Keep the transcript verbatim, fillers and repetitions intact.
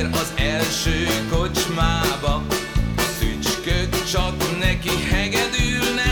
beér az első kocsmába, a szücskök csak neki hegedülnek.